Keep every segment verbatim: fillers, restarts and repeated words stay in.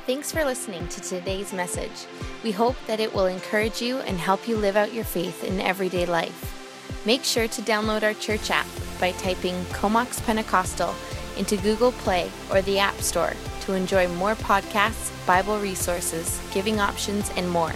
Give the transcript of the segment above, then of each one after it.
Thanks for listening to today's message. We hope that it will encourage you and help you live out your faith in everyday life. Make sure to download our church app by typing Comox Pentecostal into Google Play or the App Store to enjoy more podcasts, Bible resources, giving options, and more.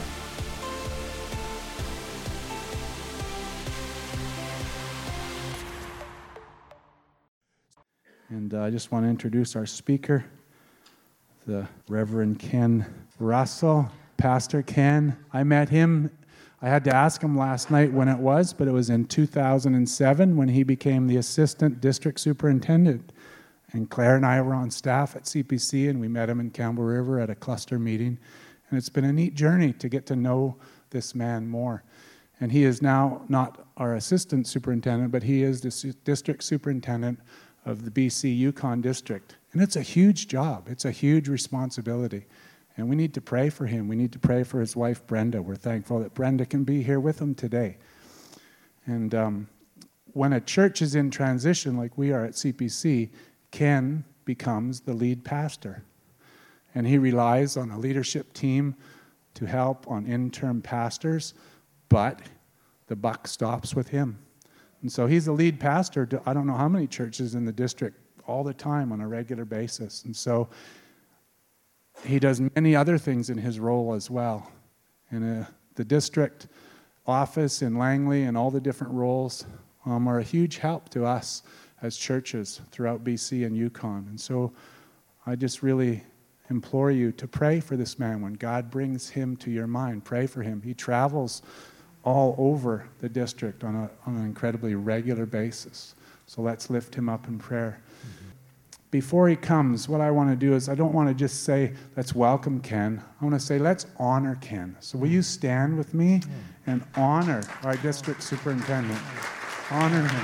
And uh, I just want to introduce our speaker, the Reverend Ken Russell, Pastor Ken. I met him, I had to ask him last night when it was, but it was in two thousand seven when he became the Assistant District Superintendent. And Claire and I were on staff at C P C, and we met him in Campbell River at a cluster meeting. And it's been a neat journey to get to know this man more. And he is now not our Assistant Superintendent, but he is the su- District Superintendent of the B C Yukon District. And it's a huge job. It's a huge responsibility. And we need to pray for him. We need to pray for his wife, Brenda. We're thankful that Brenda can be here with him today. And um, when a church is in transition, like we are at C P C, Ken becomes the lead pastor. And he relies on a leadership team to help on interim pastors, but the buck stops with him. And so he's the lead pastor to I don't know how many churches in the district all the time on a regular basis. And so he does many other things in his role as well. And uh, the district office in Langley and all the different roles um, are a huge help to us as churches throughout B C and Yukon. And so I just really implore you to pray for this man when God brings him to your mind. Pray for him. He travels all over the district on, a, on an incredibly regular basis. So let's lift him up in prayer. Mm-hmm. Before he comes, what I want to do is I don't want to just say, let's welcome Ken. I want to say, let's honor Ken. So will you stand with me and honor our district superintendent? Honor him.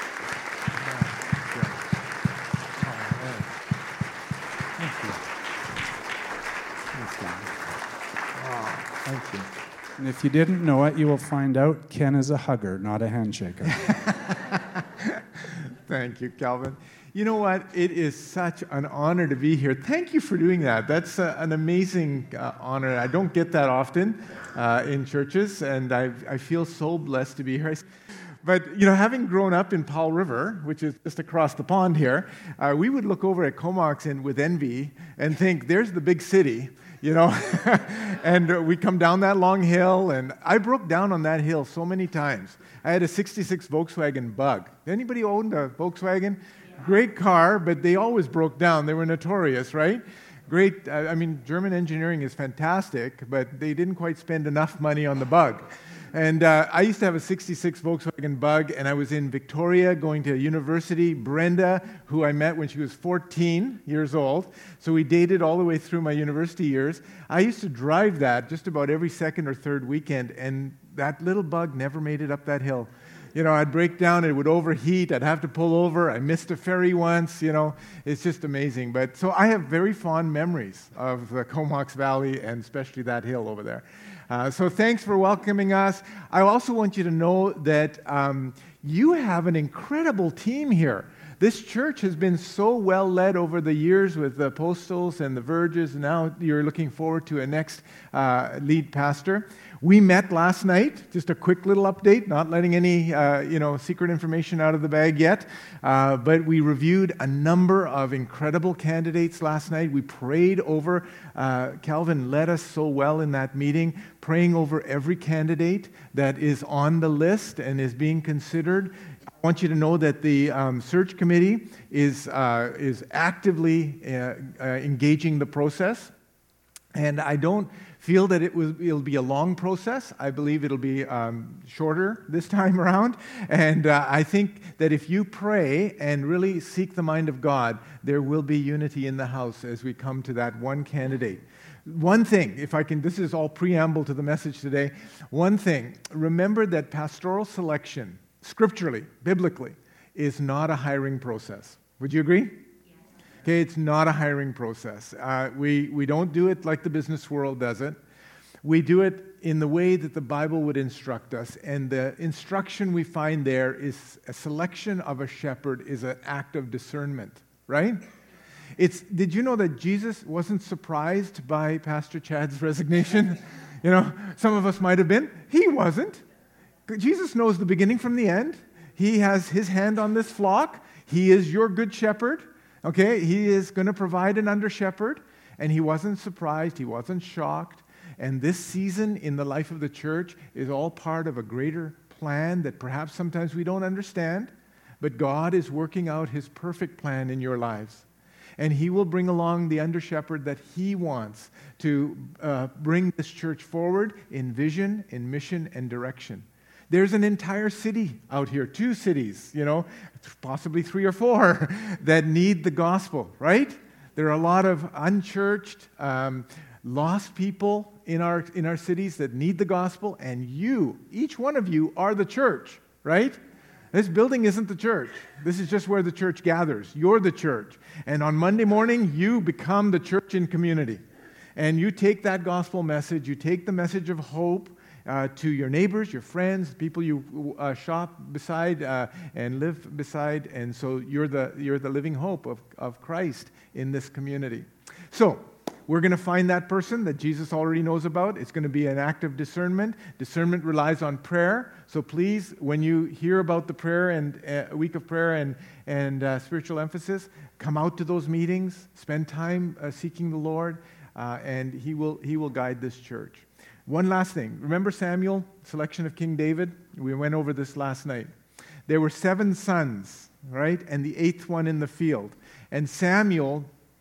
Thank you. And if you didn't know it, you will find out Ken is a hugger, not a handshaker. Thank you, Calvin. You know what? It is such an honor to be here. Thank you for doing that. That's uh, an amazing uh, honor. I don't get that often uh, in churches, and I, I feel so blessed to be here. But, you know, having grown up in Powell River, which is just across the pond here, uh, we would look over at Comox and with envy and think, there's the big city. You know, and uh, we come down that long hill, and I broke down on that hill so many times. I had a sixty-six Volkswagen Bug. Anybody owned a Volkswagen? Yeah. Great car, but they always broke down. They were notorious, right? Great, uh, I mean, German engineering is fantastic, but they didn't quite spend enough money on the Bug. And uh, I used to have a sixty-six Volkswagen Bug, and I was in Victoria going to university. Brenda, who I met when she was fourteen years old, so we dated all the way through my university years. I used to drive that just about every second or third weekend, and that little Bug never made it up that hill. You know, I'd break down, it would overheat, I'd have to pull over. I missed a ferry once, you know. It's just amazing. But so I have very fond memories of the Comox Valley and especially that hill over there. Uh, so thanks for welcoming us. I also want you to know that um, you have an incredible team here. This church has been so well led over the years with the Postals and the Verges, and now you're looking forward to a next uh, lead pastor. We met last night, just a quick little update, not letting any uh, you know secret information out of the bag yet, uh, but we reviewed a number of incredible candidates last night. We prayed over, uh, Calvin led us so well in that meeting, praying over every candidate that is on the list and is being considered. I want you to know that the um, search committee is, uh, is actively uh, uh, engaging the process, and I don't feel that it will it'll be a long process. I believe it'll be um, shorter this time around. And uh, I think that if you pray and really seek the mind of God, there will be unity in the house as we come to that one candidate. One thing, if I can, this is all preamble to the message today. One thing, remember that pastoral selection, scripturally, biblically, is not a hiring process. Would you agree? Okay, it's not a hiring process. Uh, we, we don't do it like the business world does it. We do it in the way that the Bible would instruct us, and the instruction we find there is a selection of a shepherd is an act of discernment, right? It's, did you know that Jesus wasn't surprised by Pastor Chad's resignation? You know, some of us might have been. He wasn't. Jesus knows the beginning from the end. He has his hand on this flock. He is your good shepherd. Okay, he is going to provide an under shepherd. And he wasn't surprised. He wasn't shocked. And this season in the life of the church is all part of a greater plan that perhaps sometimes we don't understand. But God is working out his perfect plan in your lives. And he will bring along the under shepherd that he wants to uh, bring this church forward in vision, in mission, and direction. There's an entire city out here, two cities, you know, possibly three or four, that need the gospel, right? There are a lot of unchurched, um, lost people in our in our cities that need the gospel, and you, each one of you, are the church, right? This building isn't the church. This is just where the church gathers. You're the church. And on Monday morning, you become the church in community. And you take that gospel message, you take the message of hope uh, to your neighbors, your friends, people you uh, shop beside uh, and live beside. And so you're the, you're the living hope of, of Christ in this community. So, we're going to find that person that Jesus already knows about. It's going to be an act of discernment. Discernment relies on prayer. So please, when you hear about the prayer and a uh, week of prayer and, and uh, spiritual emphasis, come out to those meetings. Spend time uh, seeking the Lord, uh, and he will, he will guide this church. One last thing. Remember Samuel, selection of King David? We went over this last night. There were seven sons, right? And the eighth one in the field. And Samuel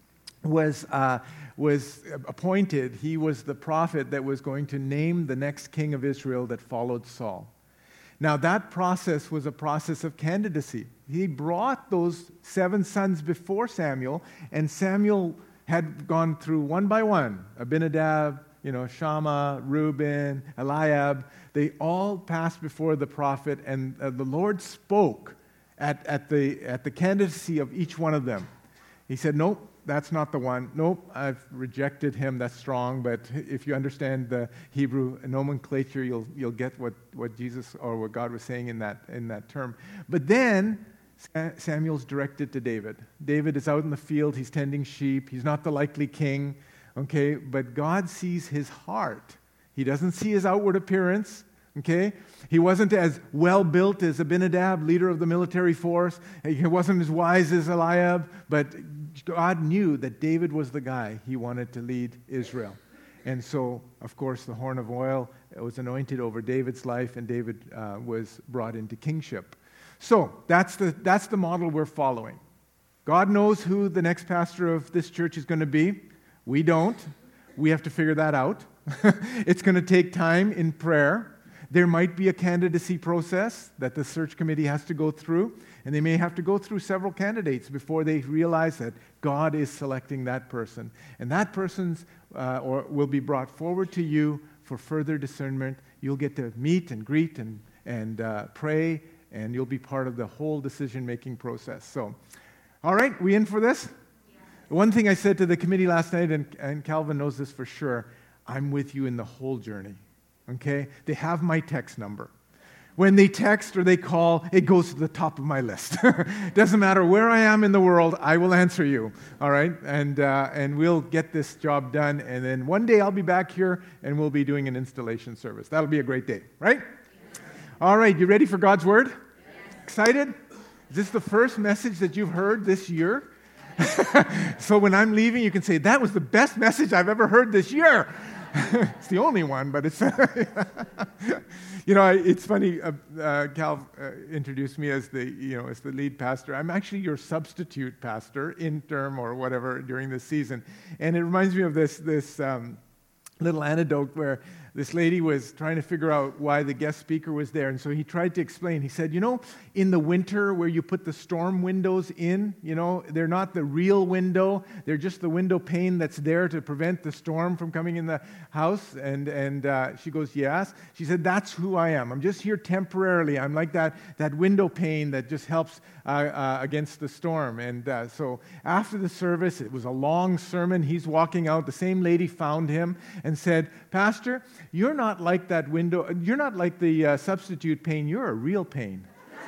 was... Uh, was appointed, he was the prophet that was going to name the next king of Israel that followed Saul. Now that process was a process of candidacy. He brought those seven sons before Samuel, and Samuel had gone through one by one. Abinadab, you know, Shammah, Reuben, Eliab, they all passed before the prophet, and uh, the Lord spoke at, at, the, at the candidacy of each one of them. He said, nope, that's not the one. Nope, I've rejected him. That's strong. But if you understand the Hebrew nomenclature, you'll you'll get what, what Jesus or what God was saying in that in that term. But then Samuel's directed to David. David is out in the field. He's tending sheep. He's not the likely king. Okay, but God sees his heart. He doesn't see his outward appearance. Okay, he wasn't as well built as Abinadab, leader of the military force. He wasn't as wise as Eliab, but God knew that David was the guy he wanted to lead Israel. And so, of course, the horn of oil was anointed over David's life, and David uh, was brought into kingship. So that's the that's the model we're following. God knows who the next pastor of this church is going to be. We don't. We have to figure that out. It's going to take time in prayer. There might be a candidacy process that the search committee has to go through, and they may have to go through several candidates before they realize that God is selecting that person. And that person's uh, or will be brought forward to you for further discernment. You'll get to meet and greet and, and uh, pray, and you'll be part of the whole decision-making process. So, all right, we in for this? Yeah. One thing I said to the committee last night, and, and Calvin knows this for sure, I'm with you in the whole journey. Okay? They have my text number. When they text or they call, it goes to the top of my list. Doesn't matter where I am in the world, I will answer you. All right? And uh, and we'll get this job done. And then one day I'll be back here and we'll be doing an installation service. That'll be a great day, right? Yes. All right, you ready for God's Word? Yes. Excited? Is this the first message that you've heard this year? So when I'm leaving, you can say, that was the best message I've ever heard this year. It's the only one, but it's, you know, it's funny, uh, uh, Cal uh, introduced me as the, you know, as the lead pastor. I'm actually your substitute pastor, interim or whatever, during this season. And it reminds me of this, this um, little anecdote where this lady was trying to figure out why the guest speaker was there. And so he tried to explain. He said, you know, in the winter where you put the storm windows in, you know, they're not the real window. They're just the window pane that's there to prevent the storm from coming in the house. And and uh, she goes, yes. She said, that's who I am. I'm just here temporarily. I'm like that, that window pane that just helps uh, uh, against the storm. And uh, so after the service, it was a long sermon. He's walking out. The same lady found him and said, Pastor, you're not like that window. You're not like the uh, substitute pane. You're a real pane.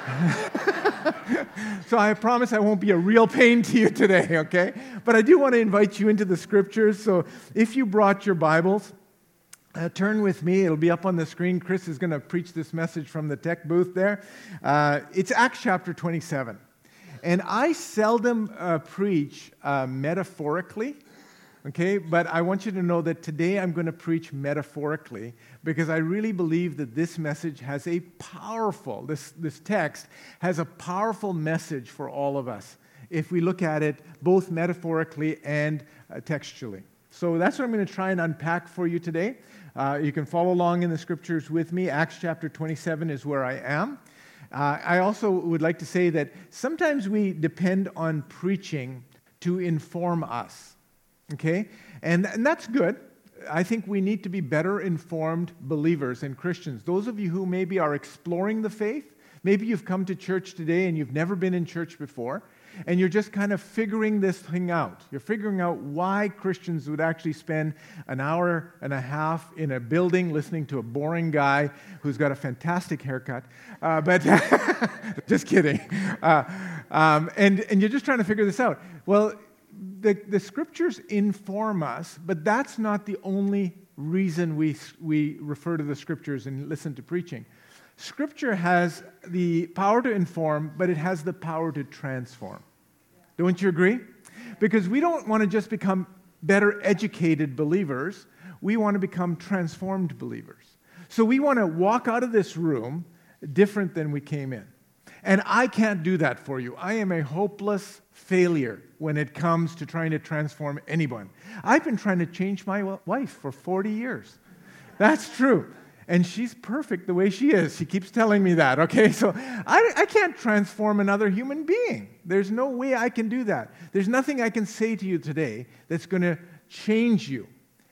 So I promise I won't be a real pain to you today, okay? But I do want to invite you into the scriptures. So if you brought your Bibles, uh, turn with me. It'll be up on the screen. Chris is going to preach this message from the tech booth there. Uh, it's Acts chapter twenty-seven. And I seldom uh, preach uh, metaphorically. Okay, but I want you to know that today I'm going to preach metaphorically because I really believe that this message has a powerful, this, this text has a powerful message for all of us if we look at it both metaphorically and uh, textually. So that's what I'm going to try and unpack for you today. Uh, you can follow along in the scriptures with me. Acts chapter twenty-seven is where I am. Uh, I also would like to say that sometimes we depend on preaching to inform us. Okay? And, and that's good. I think we need to be better informed believers and Christians. Those of you who maybe are exploring the faith, maybe you've come to church today and you've never been in church before, and you're just kind of figuring this thing out. You're figuring out why Christians would actually spend an hour and a half in a building listening to a boring guy who's got a fantastic haircut. Uh, but just kidding. Uh, um, and, and you're just trying to figure this out. Well, The, the scriptures inform us, but that's not the only reason we, we refer to the scriptures and listen to preaching. Scripture has the power to inform, but it has the power to transform. Don't you agree? Because we don't want to just become better educated believers. We want to become transformed believers. So we want to walk out of this room different than we came in. And I can't do that for you. I am a hopeless failure when it comes to trying to transform anyone. I've been trying to change my wife for forty years. That's true. And she's perfect the way she is. She keeps telling me that, okay? So I, I can't transform another human being. There's no way I can do that. There's nothing I can say to you today that's going to change you.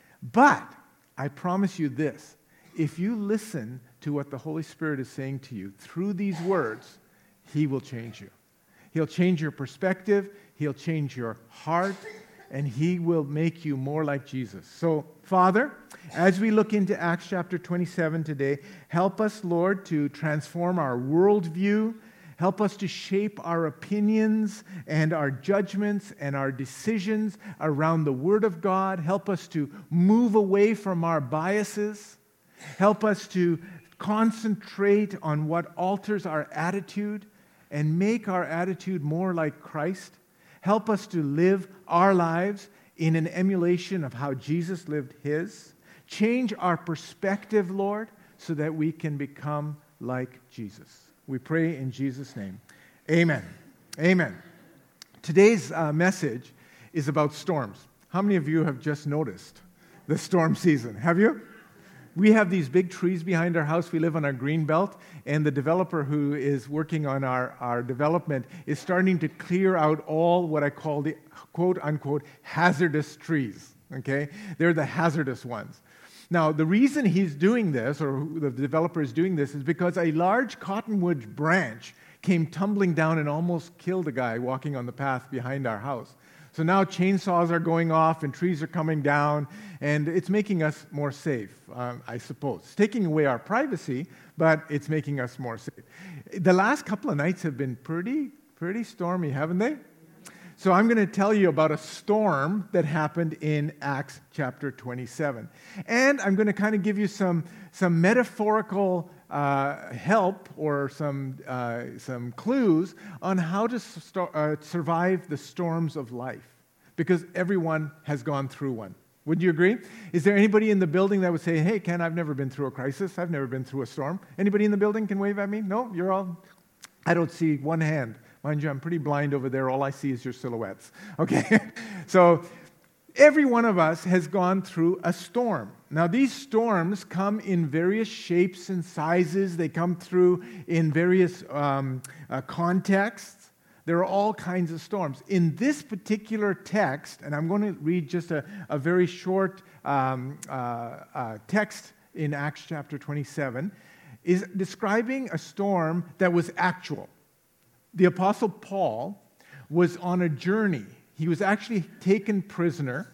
But I promise you this. If you listen to what the Holy Spirit is saying to you through these words, He will change you. He'll change your perspective, He'll change your heart, and He will make you more like Jesus. So, Father, as we look into Acts chapter twenty-seven today, help us, Lord, to transform our worldview. Help us to shape our opinions and our judgments and our decisions around the Word of God. Help us to move away from our biases. Help us to concentrate on what alters our attitude and make our attitude more like Christ. Help us to live our lives in an emulation of how Jesus lived His. Change our perspective, Lord, so that we can become like Jesus. We pray in Jesus' name. Amen. Amen. Today's uh, message is about storms. How many of you have just noticed the storm season? Have you? We have these big trees behind our house. We live on our green belt, and the developer who is working on our, our development is starting to clear out all what I call the quote-unquote hazardous trees, okay? They're the hazardous ones. Now, the reason he's doing this, or the developer is doing this, is because a large cottonwood branch came tumbling down and almost killed a guy walking on the path behind our house. So now chainsaws are going off and trees are coming down, and it's making us more safe, um, I suppose. It's taking away our privacy, but it's making us more safe. The last couple of nights have been pretty, pretty stormy, haven't they? So I'm going to tell you about a storm that happened in Acts chapter twenty-seven. And I'm going to kind of give you some, some metaphorical uh, help or some, uh, some clues on how to st- uh, survive the storms of life. Because everyone has gone through one. Would you agree? Is there anybody in the building that would say, hey, Ken, I've never been through a crisis. I've never been through a storm. Anybody in the building can wave at me? No? You're all... I don't see one hand. Mind you, I'm pretty blind over there. All I see is your silhouettes. Okay? So every one of us has gone through a storm. Now, these storms come in various shapes and sizes. They come through in various um, uh, contexts. There are all kinds of storms. In this particular text, and I'm going to read just a, a very short um, uh, uh, text in Acts chapter twenty-seven, is describing a storm that was actual. The Apostle Paul was on a journey. He was actually taken prisoner,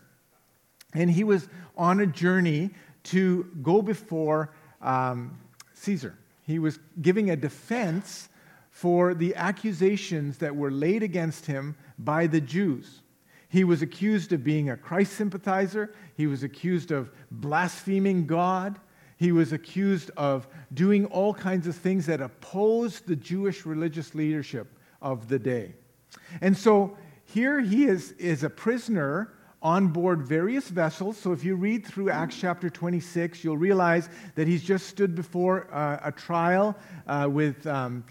and he was on a journey to go before um, Caesar. He was giving a defense for the accusations that were laid against him by the Jews. He was accused of being a Christ sympathizer. He was accused of blaspheming God. He was accused of doing all kinds of things that opposed the Jewish religious leadership of the day. And so here he is, is a prisoner on board various vessels. So if you read through Acts chapter twenty-six, you'll realize that he's just stood before uh, a trial uh, with um,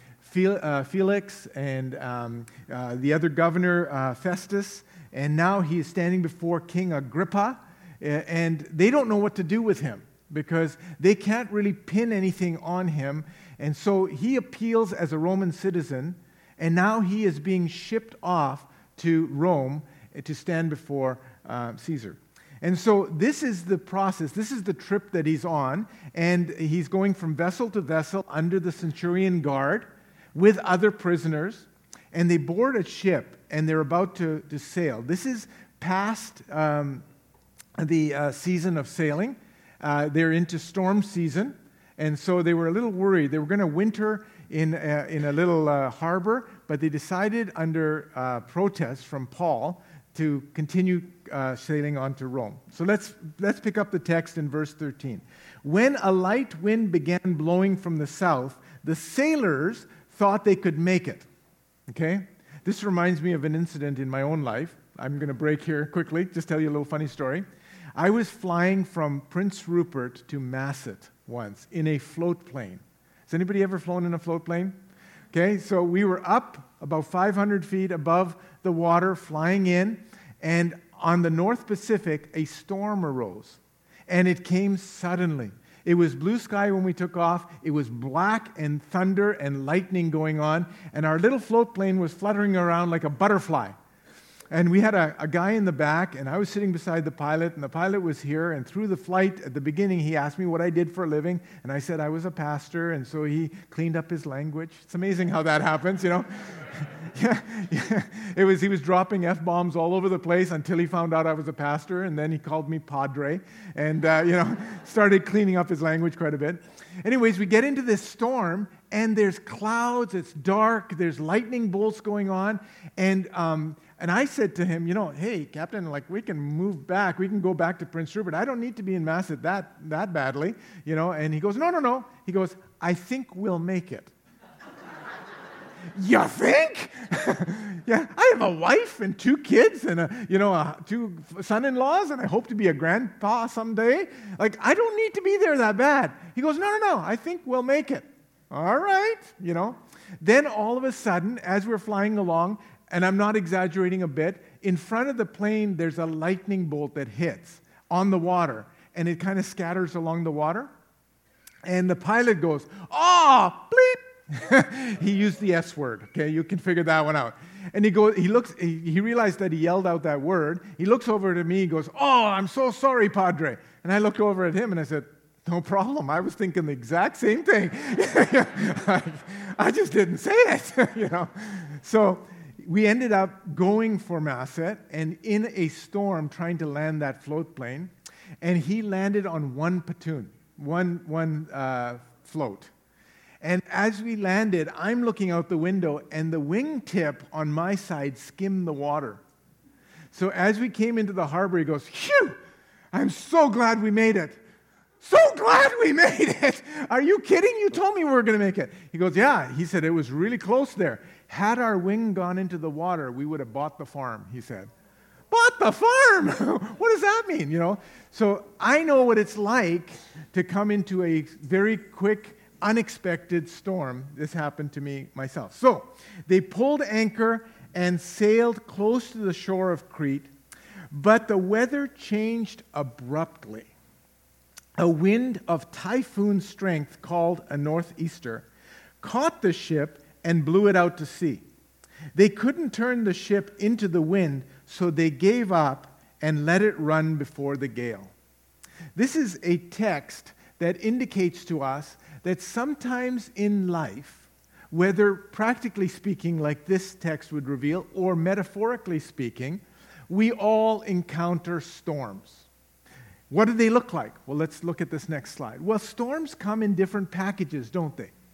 Felix and um, uh, the other governor, uh, Festus. And now he is standing before King Agrippa, and they don't know what to do with him because they can't really pin anything on him. And so he appeals as a Roman citizen, and now he is being shipped off to Rome to stand before uh, Caesar. And so this is the process. This is the trip that he's on, and he's going from vessel to vessel under the centurion guard with other prisoners, and they board a ship, and they're about to, to sail. This is past um, the uh, season of sailing. Uh, they're into storm season, and so they were a little worried. They were going to winter in a, in a little uh, harbor, but they decided under uh, protest from Paul to continue uh, sailing on to Rome. So let's, let's pick up the text in verse thirteen. When a light wind began blowing from the south, the sailors thought they could make it. Okay? This reminds me of an incident in my own life. I'm going to break here quickly, just tell you a little funny story. I was flying from Prince Rupert to Masset once in a float plane. Has anybody ever flown in a float plane? Okay, so we were up about five hundred feet above the water, flying in, and on the North Pacific, a storm arose, and it came suddenly. It was blue sky when we took off. It was black and thunder and lightning going on, and our little float plane was fluttering around like a butterfly. And we had a, a guy in the back, and I was sitting beside the pilot, and the pilot was here, and through the flight, at the beginning, he asked me what I did for a living, and I said I was a pastor, and so he cleaned up his language. It's amazing how that happens, you know. yeah, yeah. It was, he was dropping F-bombs all over the place until he found out I was a pastor, and then he called me Padre, and, uh, you know, started cleaning up his language quite a bit. Anyways, we get into this storm, and there's clouds, it's dark, there's lightning bolts going on, and um, and I said to him, you know, hey, Captain, like, we can move back, we can go back to Prince Rupert. I don't need to be in Masset that, that badly, you know, and he goes, no, no, no. He goes, I think we'll make it. You think? Yeah, I have a wife and two kids and, a, you know, a, two son-in-laws, and I hope to be a grandpa someday. Like, I don't need to be there that bad. He goes, no, no, no, I think we'll make it. All right, you know. Then all of a sudden, as we're flying along, and I'm not exaggerating a bit, in front of the plane, there's a lightning bolt that hits on the water, and it kind of scatters along the water. And the pilot goes, oh, bleep. He used the S word, okay? You can figure that one out. And he goes, he looks, he, he realized that he yelled out that word. He looks over to me, he goes, oh, I'm so sorry, Padre. And I looked over at him, and I said, no problem. I was thinking the exact same thing. I, I just didn't say it, you know. So we ended up going for Masset and in a storm trying to land that float plane, and he landed on one platoon, one, one uh, float. And as we landed, I'm looking out the window, and the wingtip on my side skimmed the water. So as we came into the harbor, he goes, phew, I'm so glad we made it. So glad we made it. Are you kidding? You told me we were going to make it. He goes, yeah. He said, it was really close there. Had our wing gone into the water, we would have bought the farm, he said. Bought the farm? What does that mean, you know? So I know what it's like to come into a very quick, unexpected storm. This happened to me myself. So they pulled anchor and sailed close to the shore of Crete, but the weather changed abruptly. A wind of typhoon strength called a northeaster caught the ship and blew it out to sea. They couldn't turn the ship into the wind, so they gave up and let it run before the gale. This is a text that indicates to us that sometimes in life, whether practically speaking like this text would reveal, or metaphorically speaking, we all encounter storms. What do they look like? Well, let's look at this next slide. Well, storms come in different packages, don't they?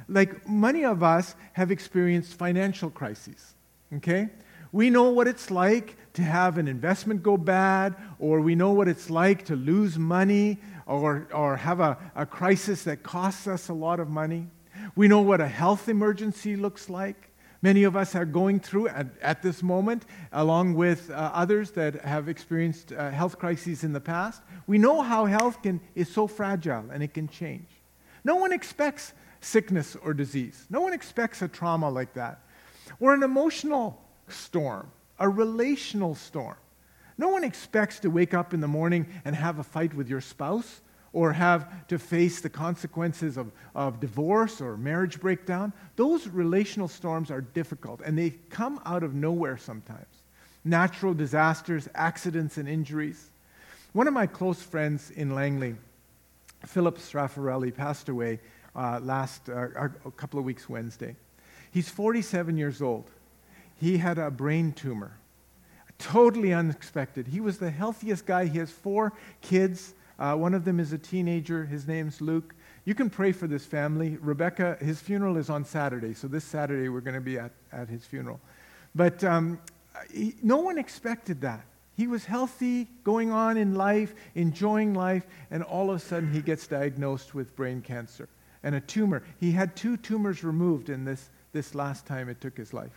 like many of us have experienced financial crises, okay? We know what it's like to have an investment go bad, or we know what it's like to lose money, or, or have a, a crisis that costs us a lot of money. We know what a health emergency looks like. Many of us are going through at, at this moment, along with uh, others that have experienced uh, health crises in the past. We know how health can, is so fragile and it can change. No one expects sickness or disease. No one expects a trauma like that. Or an emotional storm, a relational storm. No one expects to wake up in the morning and have a fight with your spouse, or have to face the consequences of, of divorce or marriage breakdown. Those relational storms are difficult, and they come out of nowhere sometimes. Natural disasters, accidents, and injuries. One of my close friends in Langley, Philip Straffarelli, passed away uh, last uh, a couple of weeks Wednesday. He's forty-seven years old. He had a brain tumor. Totally unexpected. He was the healthiest guy. He has four kids. Uh, one of them is a teenager. His name's Luke. You can pray for this family. Rebecca, his funeral is on Saturday, so this Saturday we're going to be at, at his funeral. But um, he, no one expected that. He was healthy, going on in life, enjoying life, and all of a sudden he gets diagnosed with brain cancer and a tumor. He had two tumors removed in this, this last time it took his life.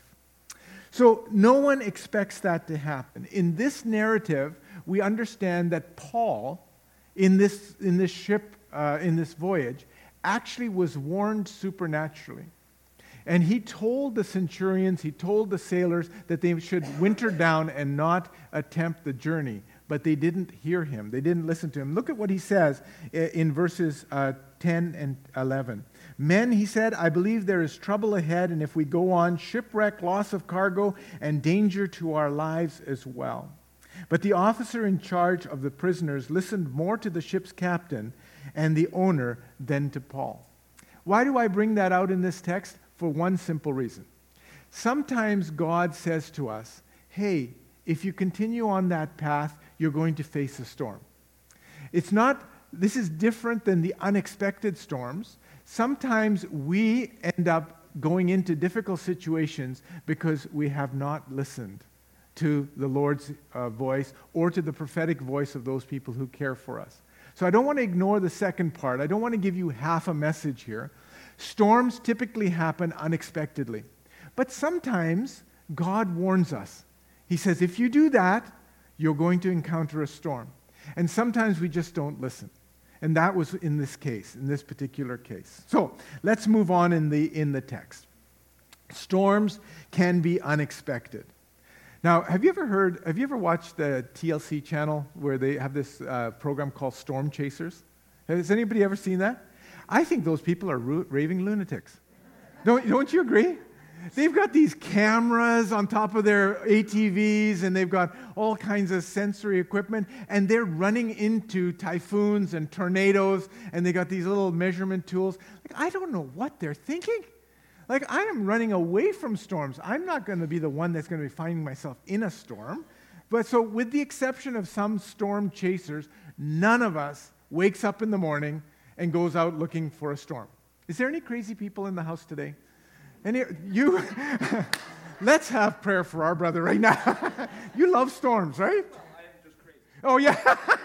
So no one expects that to happen. In this narrative, we understand that Paul, in this, in this ship, uh, in this voyage, actually was warned supernaturally. And he told the centurions, he told the sailors that they should winter down and not attempt the journey. But they didn't hear him. They didn't listen to him. Look at what he says in verses uh, ten and eleven. Men, he said, I believe there is trouble ahead, and if we go on, shipwreck, loss of cargo, and danger to our lives as well. But the officer in charge of the prisoners listened more to the ship's captain and the owner than to Paul. Why do I bring that out in this text? For one simple reason. Sometimes God says to us, hey, if you continue on that path, you're going to face a storm. It's not, this is different than the unexpected storms. Sometimes we end up going into difficult situations because we have not listened to the Lord's uh, voice or to the prophetic voice of those people who care for us. So I don't want to ignore the second part. I don't want to give you half a message here. Storms typically happen unexpectedly. But sometimes God warns us. He says, if you do that, you're going to encounter a storm. And sometimes we just don't listen. And that was in this case, in this particular case. So let's move on in the, in the text. Storms can be unexpected. Now, have you ever heard, have you ever watched the T L C channel where they have this uh, program called Storm Chasers? Has anybody ever seen that? I think those people are raving lunatics. Don't, don't you agree? They've got these cameras on top of their A T Vs, and they've got all kinds of sensory equipment, and they're running into typhoons and tornadoes, and they got these little measurement tools. Like, I don't know what they're thinking. Like, I am running away from storms. I'm not going to be the one that's going to be finding myself in a storm. But so with the exception of some storm chasers, none of us wakes up in the morning and goes out looking for a storm. Is there any crazy people in the house today? Any, you, let's have prayer for our brother right now. You love storms, right? No, I am just crazy. Oh, yeah.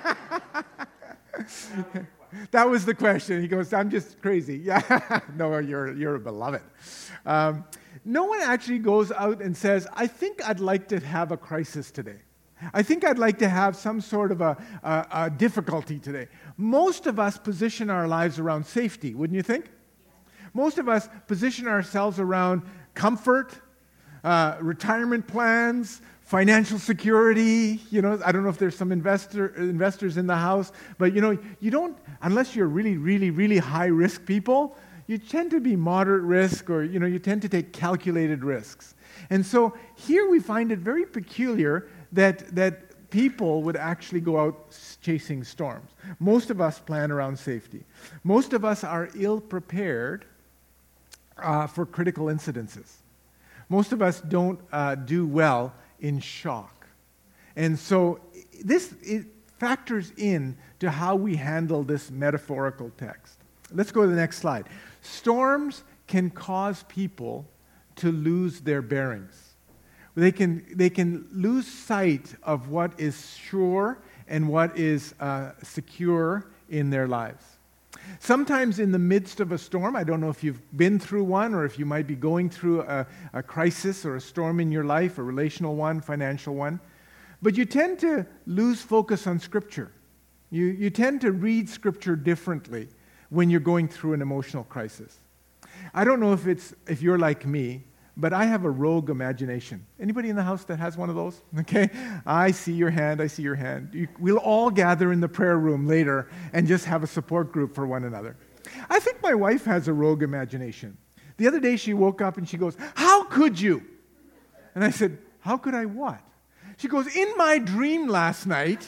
That was the question. He goes, I'm just crazy. Yeah. No, you're, you're a beloved. Um, no one actually goes out and says, I think I'd like to have a crisis today. I think I'd like to have some sort of a, a, a difficulty today. Most of us position our lives around safety, wouldn't you think? Most of us position ourselves around comfort, uh, retirement plans, financial security. You know, I don't know if there's some investor investors in the house, but you know, you don't, unless you're really, really, really high risk people, you tend to be moderate risk, or you know, you tend to take calculated risks. And so here we find it very peculiar that that people would actually go out chasing storms. Most of us plan around safety. Most of us are ill prepared Uh, for critical incidences. Most of us don't uh, do well in shock. And so this it factors in to how we handle this metaphorical text. Let's go to the next slide. Storms can cause people to lose their bearings. They can, they can lose sight of what is sure and what is uh, secure in their lives. Sometimes in the midst of a storm, I don't know if you've been through one or if you might be going through a, a crisis or a storm in your life, a relational one, financial one, but you tend to lose focus on Scripture. You, you tend to read Scripture differently when you're going through an emotional crisis. I don't know if it's if you're like me, but I have a rogue imagination. Anybody in the house that has one of those? Okay, I see your hand, I see your hand. You, we'll all gather in the prayer room later and just have a support group for one another. I think my wife has a rogue imagination. The other day she woke up and she goes, "How could you?" And I said, "How could I what?" She goes, "In my dream last night,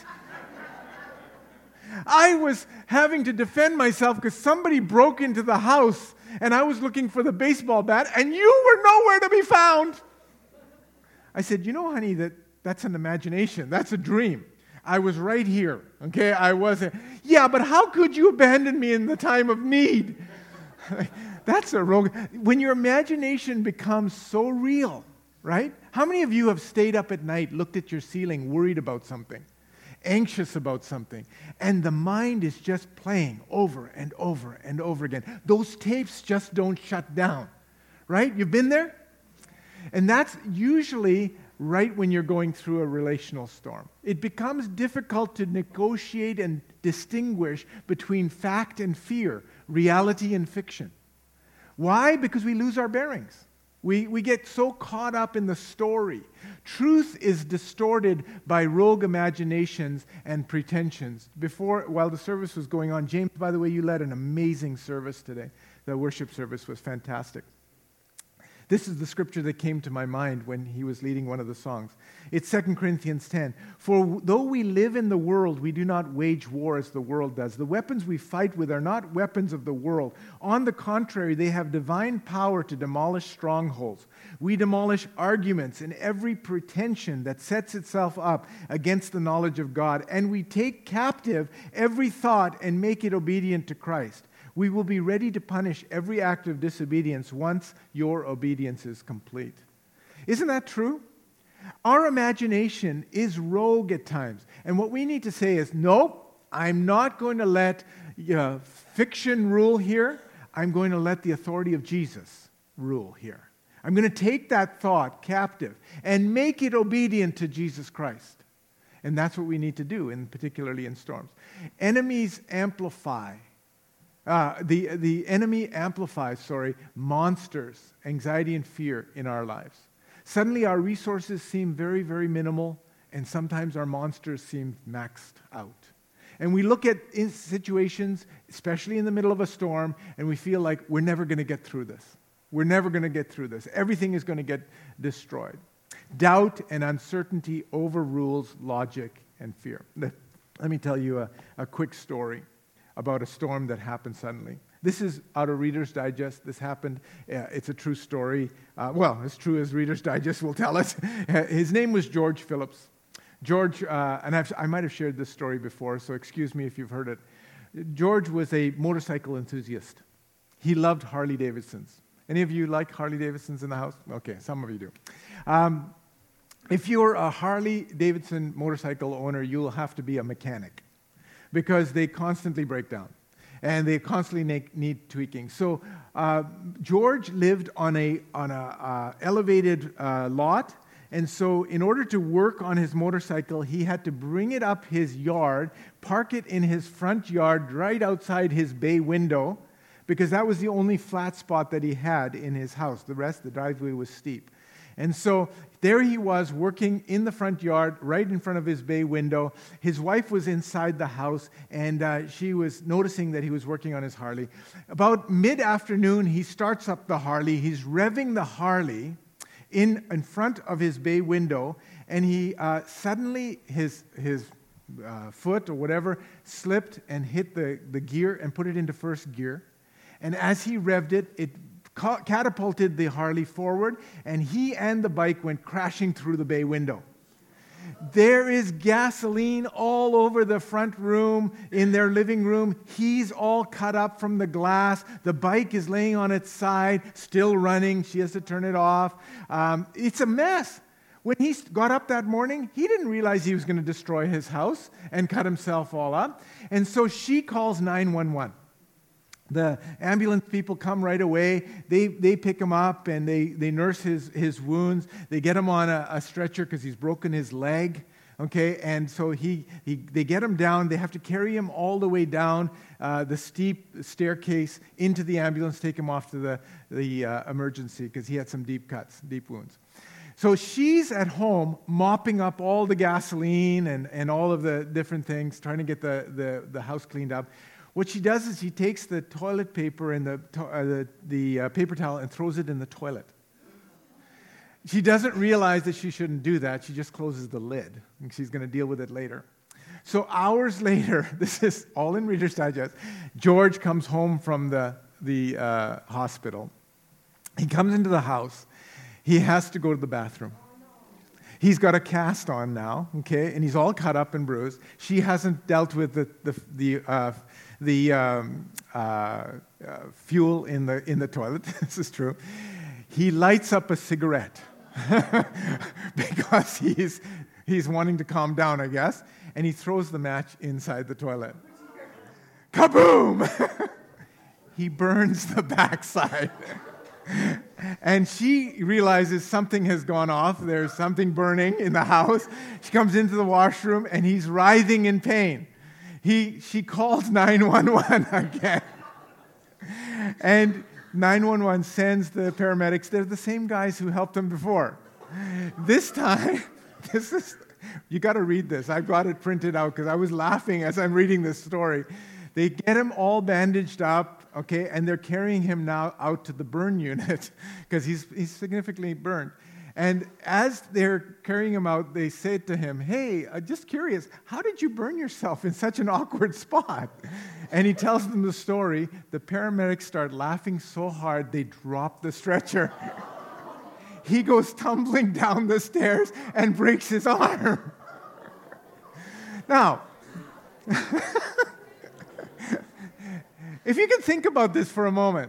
I was having to defend myself because somebody broke into the house and I was looking for the baseball bat and you were nowhere to be found." I said, "You know, honey, that that's an imagination. That's a dream. I was right here, okay? I wasn't." "Yeah, but how could you abandon me in the time of need?" That's a rogue. When your imagination becomes so real, right? How many of you have stayed up at night, looked at your ceiling, worried about something? Anxious about something, and the mind is just playing over and over and over again. Those tapes just don't shut down, right? You've been there? And that's usually right when you're going through a relational storm. It becomes difficult to negotiate and distinguish between fact and fear, reality and fiction. Why? Because we lose our bearings. We, we get so caught up in the story. Truth is distorted by rogue imaginations and pretensions. Before, while the service was going on, James, by the way, you led an amazing service today. The worship service was fantastic. This is the scripture that came to my mind when he was leading one of the songs. It's Second Corinthians ten. "For though we live in the world, we do not wage war as the world does. The weapons we fight with are not weapons of the world. On the contrary, they have divine power to demolish strongholds. We demolish arguments and every pretension that sets itself up against the knowledge of God, and we take captive every thought and make it obedient to Christ. We will be ready to punish every act of disobedience once your obedience is complete." Isn't that true? Our imagination is rogue at times. And what we need to say is, nope, I'm not going to let uh, fiction rule here. I'm going to let the authority of Jesus rule here. I'm going to take that thought captive and make it obedient to Jesus Christ. And that's what we need to do, in particularly in storms. Enemies amplify. Uh, the, the enemy amplifies, sorry, monsters, anxiety and fear in our lives. Suddenly our resources seem very, very minimal, and sometimes our monsters seem maxed out. And we look at in situations, especially in the middle of a storm, and we feel like we're never going to get through this. We're never going to get through this. Everything is going to get destroyed. Doubt and uncertainty overrules logic and fear. Let, let me tell you a, a quick story about a storm that happened suddenly. This is out of Reader's Digest. This happened. Uh, it's a true story. Uh, well, as true as Reader's Digest will tell us. His name was George Phillips. George, uh, and I've, I might have shared this story before, so excuse me if you've heard it. George was a motorcycle enthusiast. He loved Harley Davidsons. Any of you like Harley Davidsons in the house? Okay, some of you do. Um, if you're a Harley Davidson motorcycle owner, you'll have to be a mechanic, because they constantly break down, and they constantly need, need tweaking. So uh, George lived on a on a uh, elevated uh, lot, and so in order to work on his motorcycle, he had to bring it up his yard, park it in his front yard right outside his bay window, because that was the only flat spot that he had in his house. The rest, the driveway was steep. And so there he was working in the front yard, right in front of his bay window. His wife was inside the house, and uh, she was noticing that he was working on his Harley. About mid-afternoon, he starts up the Harley. He's revving the Harley in, in front of his bay window, and he uh, suddenly, his, his uh, foot or whatever slipped and hit the, the gear and put it into first gear. And as he revved it, it catapulted the Harley forward, and he and the bike went crashing through the bay window. There is gasoline all over the front room, in their living room. He's all cut up from the glass. The bike is laying on its side, still running. She has to turn it off. Um, it's a mess. When he got up that morning, he didn't realize he was going to destroy his house and cut himself all up. And so she calls nine one one. The ambulance people come right away. They they pick him up and they, they nurse his, his wounds. They get him on a, a stretcher because he's broken his leg. Okay, and so he, he they get him down. They have to carry him all the way down uh, the steep staircase into the ambulance, take him off to the, the uh, emergency because he had some deep cuts, deep wounds. So she's at home mopping up all the gasoline and, and all of the different things, trying to get the, the, the house cleaned up. What she does is she takes the toilet paper and the, to, uh, the, the uh, paper towel and throws it in the toilet. She doesn't realize that she shouldn't do that. She just closes the lid, and she's going to deal with it later. So hours later, this is all in Reader's Digest, George comes home from the, the uh, hospital. He comes into the house. He has to go to the bathroom. He's got a cast on now, okay, and he's all cut up and bruised. She hasn't dealt with the the the, uh, the um, uh, uh, fuel in the in the toilet. This is true. He lights up a cigarette because he's he's wanting to calm down, I guess, and he throws the match inside the toilet. Kaboom! He burns the backside. And she realizes something has gone off. There's something burning in the house. She comes into the washroom, and he's writhing in pain. He, she calls nine one one again. And nine one one sends the paramedics. They're the same guys who helped him before. This time, this is, you got to read this. I've got it printed out because I was laughing as I'm reading this story. They get him all bandaged up, okay, and they're carrying him now out to the burn unit because he's he's significantly burned. And as they're carrying him out, they say to him, "Hey, uh, just curious, how did you burn yourself in such an awkward spot?" And he tells them the story. The paramedics start laughing so hard they drop the stretcher. He goes tumbling down the stairs and breaks his arm. Now, if you can think about this for a moment,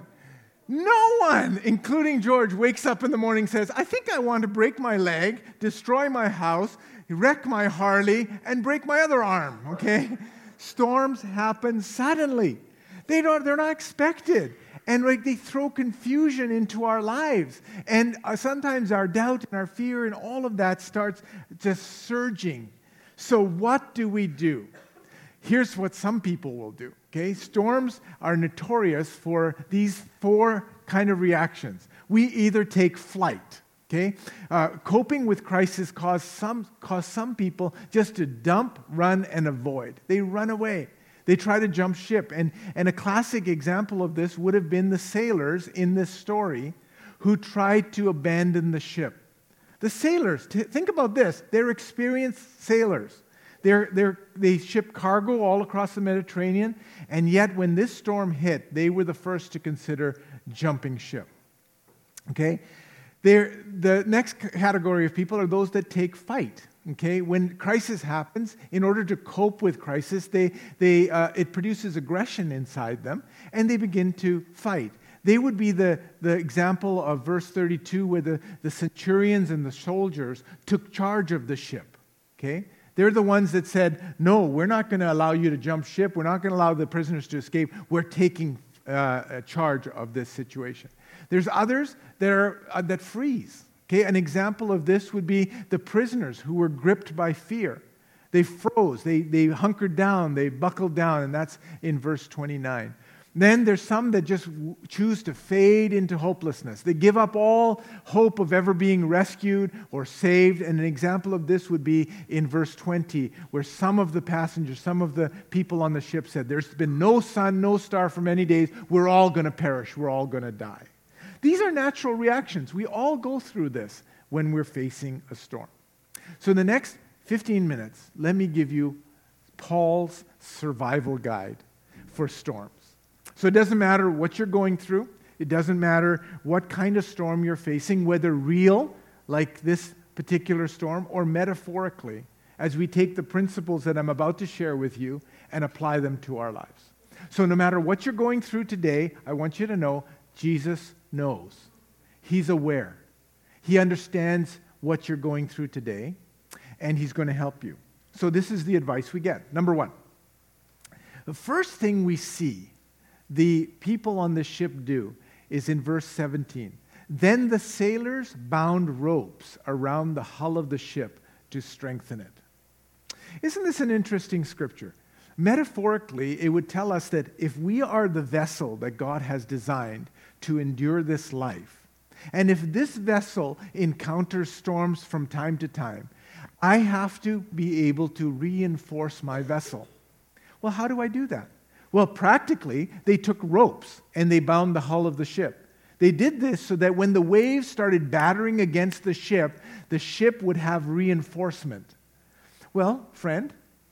no one, including George, wakes up in the morning and says, I think I want to break my leg, destroy my house, wreck my Harley, and break my other arm, okay? Storms happen suddenly. They don't, they're not expected. And like, they throw confusion into our lives. And uh, sometimes our doubt and our fear and all of that starts just surging. So what do we do? Here's what some people will do. Okay, storms are notorious for these four kind of reactions. We either take flight. Okay, uh, coping with crisis cause some cause some people just to dump, run, and avoid. They run away. They try to jump ship. And and a classic example of this would have been the sailors in this story, who tried to abandon the ship. The sailors. T- think about this. They're experienced sailors. They're, they're, they ship cargo all across the Mediterranean, and yet when this storm hit, they were the first to consider jumping ship. Okay? They're, the next category of people are those that take fight. Okay? When crisis happens, in order to cope with crisis, they, they, uh, it produces aggression inside them, and they begin to fight. They would be the, the example of verse thirty-two, where the, the centurions and the soldiers took charge of the ship. Okay? They're the ones that said, no, we're not going to allow you to jump ship. We're not going to allow the prisoners to escape. We're taking uh, charge of this situation. There's others that, are, uh, that freeze. Okay? An example of this would be the prisoners who were gripped by fear. They froze. They, they hunkered down. They buckled down. And that's in verse twenty-nine. Then there's some that just choose to fade into hopelessness. They give up all hope of ever being rescued or saved. And an example of this would be in verse twenty, where some of the passengers, some of the people on the ship said, there's been no sun, no star for many days. We're all going to perish. We're all going to die. These are natural reactions. We all go through this when we're facing a storm. So in the next fifteen minutes, let me give you Paul's survival guide for storms. So it doesn't matter what you're going through. It doesn't matter what kind of storm you're facing, whether real, like this particular storm, or metaphorically. as we take the principles that I'm about to share with you and apply them to our lives. So no matter what you're going through today, I want you to know Jesus knows. He's aware. He understands what you're going through today, and he's going to help you. So this is the advice we get. Number one, the first thing we see the people on the ship do is in verse seventeen. Then the sailors bound ropes around the hull of the ship to strengthen it. Isn't this an interesting scripture? Metaphorically, it would tell us that if we are the vessel that God has designed to endure this life, and if this vessel encounters storms from time to time, I have to be able to reinforce my vessel. Well, how do I do that? Well, practically, they took ropes and they bound the hull of the ship. They did this so that when the waves started battering against the ship, the ship would have reinforcement. Well, friend,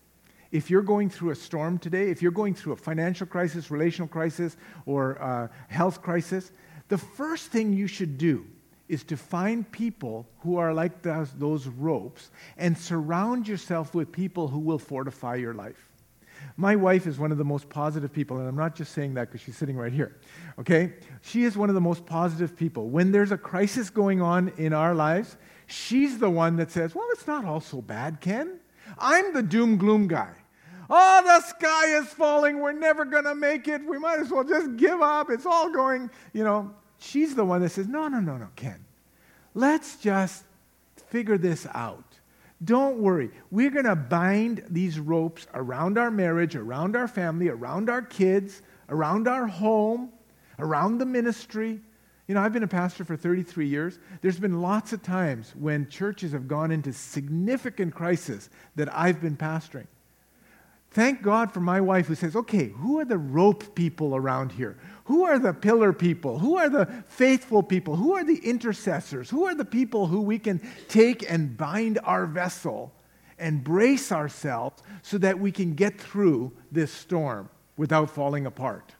if you're going through a storm today, if you're going through a financial crisis, relational crisis, or a health crisis, the first thing you should do is to find people who are like those, those ropes and surround yourself with people who will fortify your life. My wife is one of the most positive people, and I'm not just saying that because she's sitting right here, okay? She is one of the most positive people. When there's a crisis going on in our lives, she's the one that says, well, it's not all so bad, Ken. I'm the doom gloom guy. Oh, the sky is falling. We're never going to make it. We might as well just give up. It's all going, you know. She's the one that says, no, no, no, no, Ken. Let's just figure this out. Don't worry. We're going to bind these ropes around our marriage, around our family, around our kids, around our home, around the ministry. You know, I've been a pastor for thirty-three years. There's been lots of times when churches have gone into significant crisis that I've been pastoring. Thank God for my wife who says, okay, who are the rope people around here? Who are the pillar people? Who are the faithful people? Who are the intercessors? Who are the people who we can take and bind our vessel and brace ourselves so that we can get through this storm without falling apart?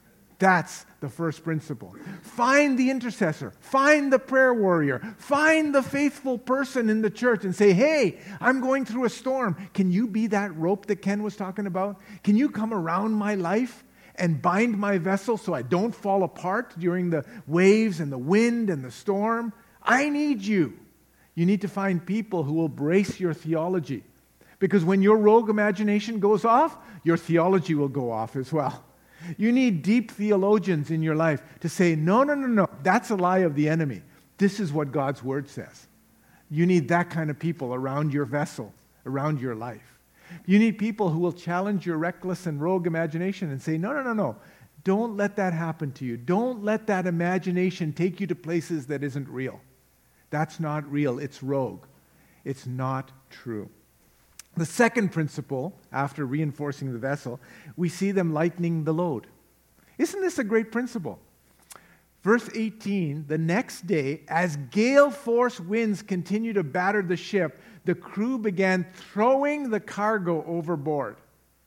That's the first principle. Find the intercessor. Find the prayer warrior. Find the faithful person in the church and say, hey, I'm going through a storm. Can you be that rope that Ken was talking about? Can you come around my life and bind my vessel so I don't fall apart during the waves and the wind and the storm? I need you. You need to find people who will brace your theology. Because when your rogue imagination goes off, your theology will go off as well. You need deep theologians in your life to say, no, no, no, no, that's a lie of the enemy. This is what God's word says. You need that kind of people around your vessel, around your life. You need people who will challenge your reckless and rogue imagination and say, no, no, no, no, don't let that happen to you. Don't let that imagination take you to places that isn't real. That's not real. It's rogue. It's not true. The second principle, after reinforcing the vessel, we see them lightening the load. Isn't this a great principle? Verse eighteen, the next day, as gale force winds continued to batter the ship, the crew began throwing the cargo overboard.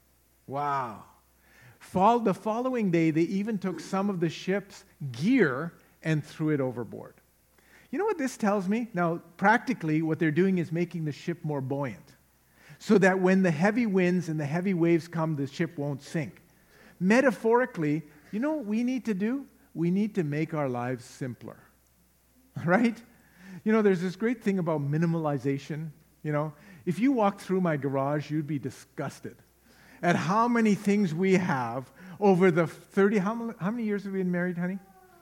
Wow. Fall, the following day, they even took some of the ship's gear and threw it overboard. You know what this tells me? Now, practically, what they're doing is making the ship more buoyant, so that when the heavy winds and the heavy waves come, the ship won't sink. Metaphorically, you know what we need to do? We need to make our lives simpler, right? You know, there's this great thing about minimalization. You know, if you walked through my garage, you'd be disgusted at how many things we have over the thirty, how many, how many years have we been married, honey?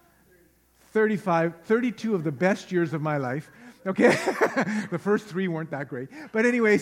thirty-five, thirty-two of the best years of my life. Okay, the first three weren't that great. But anyways,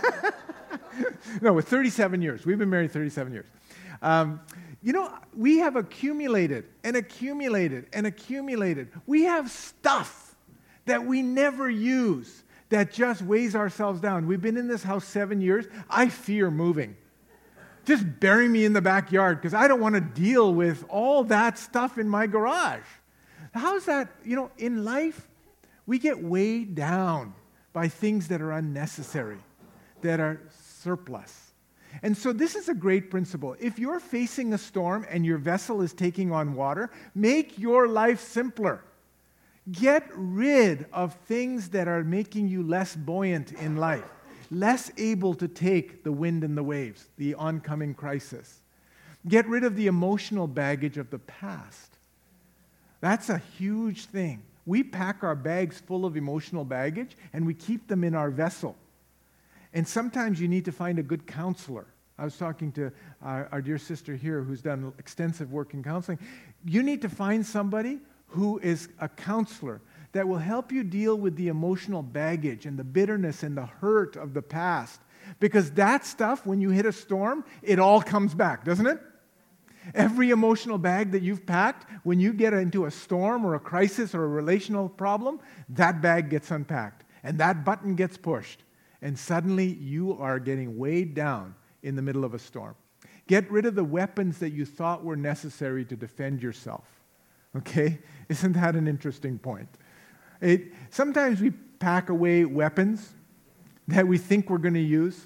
no, with thirty-seven years. We've been married thirty-seven years. Um, you know, we have accumulated and accumulated and accumulated. We have stuff that we never use that just weighs ourselves down. We've been in this house seven years. I fear moving. Just bury me in the backyard because I don't want to deal with all that stuff in my garage. How's that, you know, in life, we get weighed down by things that are unnecessary, that are surplus. And so this is a great principle. If you're facing a storm and your vessel is taking on water, make your life simpler. Get rid of things that are making you less buoyant in life. less able to take the wind and the waves, the oncoming crisis. Get rid of the emotional baggage of the past. That's a huge thing. We pack our bags full of emotional baggage, and we keep them in our vessel. And sometimes you need to find a good counselor. I was talking to our, our dear sister here who's done extensive work in counseling. You need to find somebody who is a counselor that will help you deal with the emotional baggage and the bitterness and the hurt of the past. Because that stuff, when you hit a storm, it all comes back, doesn't it? Every emotional bag that you've packed, when you get into a storm or a crisis or a relational problem, that bag gets unpacked and that button gets pushed. And suddenly you are getting weighed down in the middle of a storm. Get rid of the weapons that you thought were necessary to defend yourself. Okay? Isn't that an interesting point? It, sometimes we pack away weapons that we think we're going to use.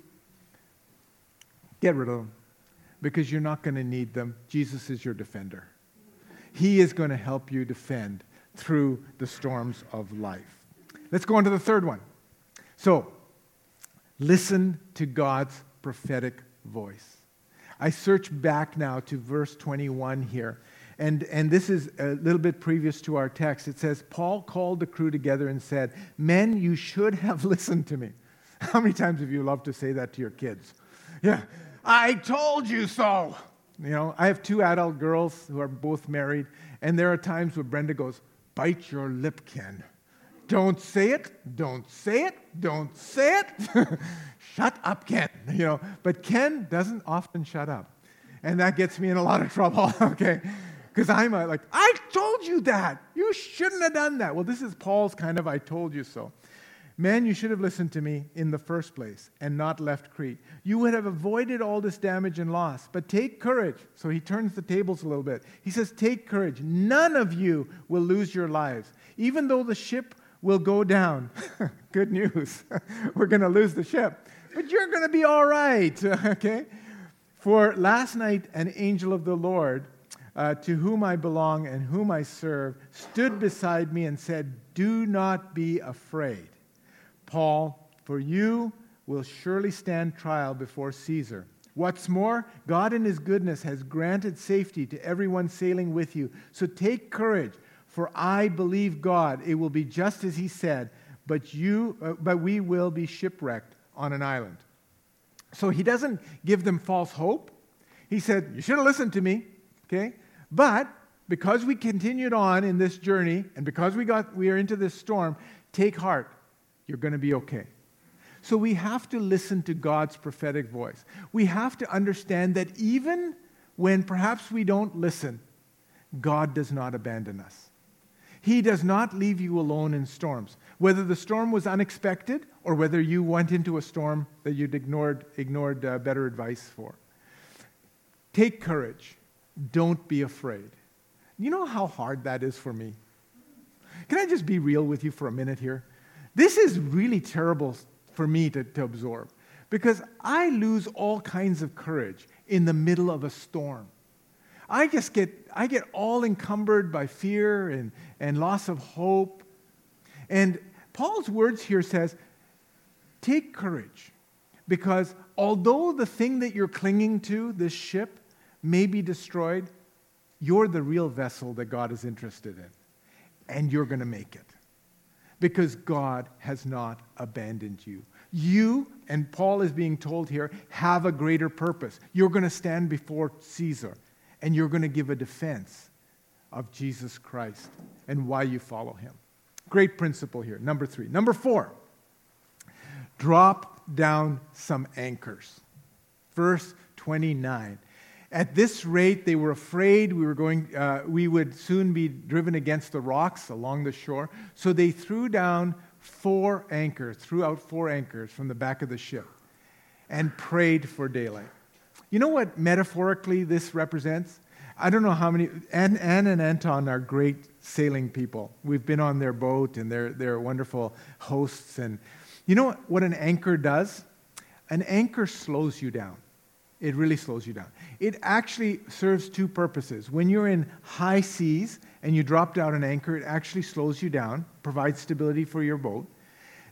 Get rid of them, because you're not going to need them. Jesus is your defender. He is going to help you defend through the storms of life. Let's go on to the third one. So, listen to God's prophetic voice. I search back now to verse twenty-one here. And, and this is a little bit previous to our text. It says, Paul called the crew together and said, "Men, you should have listened to me." How many times have you loved to say that to your kids? Yeah, "I told you so." You know, I have two adult girls who are both married, and there are times where Brenda goes, "Bite your lip, Ken. Don't say it, don't say it, don't say it." "Shut up, Ken." You know, but Ken doesn't often shut up. And that gets me in a lot of trouble, okay? Because I'm uh, like, "I told you that. You shouldn't have done that." Well, this is Paul's kind of "I told you so." "Men, you should have listened to me in the first place and not left Crete. You would have avoided all this damage and loss. But take courage." So he turns the tables a little bit. He says, "Take courage. None of you will lose your lives, even though the ship will go down." Good news. We're going to lose the ship. But you're going to be all right, okay? "For last night an angel of the Lord, uh, to whom I belong and whom I serve, stood beside me and said, 'Do not be afraid, Paul, for you will surely stand trial before Caesar. What's more, God in his goodness has granted safety to everyone sailing with you. So take courage, for I believe God. It will be just as he said, but you, uh, but we will be shipwrecked on an island.'" So he doesn't give them false hope. He said, "You should have listened to me, okay? But because we continued on in this journey, and because we got we are into this storm, take heart. You're going to be okay." So we have to listen to God's prophetic voice. We have to understand that even when perhaps we don't listen, God does not abandon us. He does not leave you alone in storms. Whether the storm was unexpected or whether you went into a storm that you'd ignored, ignored uh, better advice for. Take courage. Don't be afraid. You know how hard that is for me? Can I just be real with you for a minute here? This is really terrible for me to, to absorb, because I lose all kinds of courage in the middle of a storm. I just get I get all encumbered by fear and, and loss of hope. And Paul's words here says, take courage, because although the thing that you're clinging to, this ship, may be destroyed, you're the real vessel that God is interested in, and you're going to make it. Because God has not abandoned you. You, and Paul is being told here, have a greater purpose. You're going to stand before Caesar, and you're going to give a defense of Jesus Christ and why you follow him. Great principle here. Number three. Number four, drop down some anchors. Verse twenty-nine. At this rate, they were afraid we were going. Uh, we would soon be driven against the rocks along the shore. So they threw down four anchors, threw out four anchors from the back of the ship, and prayed for daylight. You know what metaphorically this represents? I don't know how many. Anne, Anne and Anton are great sailing people. We've been on their boat, and they're they're wonderful hosts. And you know what, what an anchor does? An anchor slows you down. It really slows you down. It actually serves two purposes. When you're in high seas and you drop down an anchor, it actually slows you down, provides stability for your boat.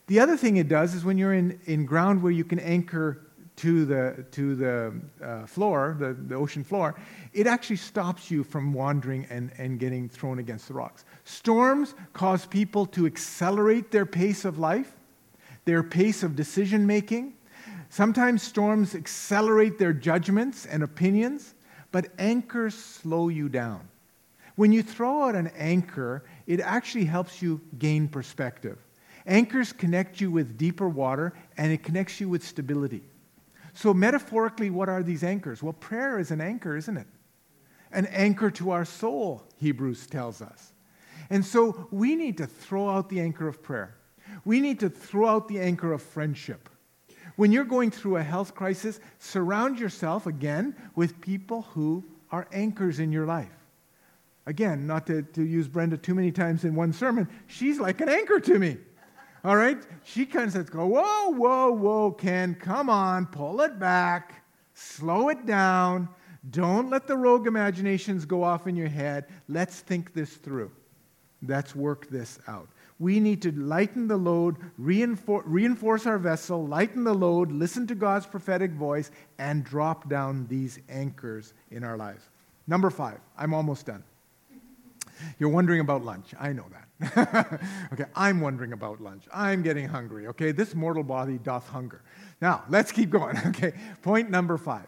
The other thing it does is when you're in, in ground where you can anchor to the, to the uh, floor, the, the ocean floor, it actually stops you from wandering and, and getting thrown against the rocks. Storms cause people to accelerate their pace of life, their pace of decision making. Sometimes storms accelerate their judgments and opinions, but anchors slow you down. When you throw out an anchor, it actually helps you gain perspective. Anchors connect you with deeper water, and it connects you with stability. So metaphorically, what are these anchors? Well, prayer is an anchor, isn't it? An anchor to our soul, Hebrews tells us. And so we need to throw out the anchor of prayer. We need to throw out the anchor of friendship. When you're going through a health crisis, surround yourself, again, with people who are anchors in your life. Again, not to, to use Brenda too many times in one sermon, she's like an anchor to me. All right? She kind of says, go, whoa, whoa, whoa, Ken, come on, pull it back, slow it down. Don't let the rogue imaginations go off in your head. Let's think this through. Let's work this out. We need to lighten the load, reinforce, reinforce our vessel, lighten the load, listen to God's prophetic voice, and drop down these anchors in our lives. Number five, I'm almost done. You're wondering about lunch. I know that. Okay, I'm wondering about lunch. I'm getting hungry. Okay, this mortal body doth hunger. Now, let's keep going. Okay, point number five.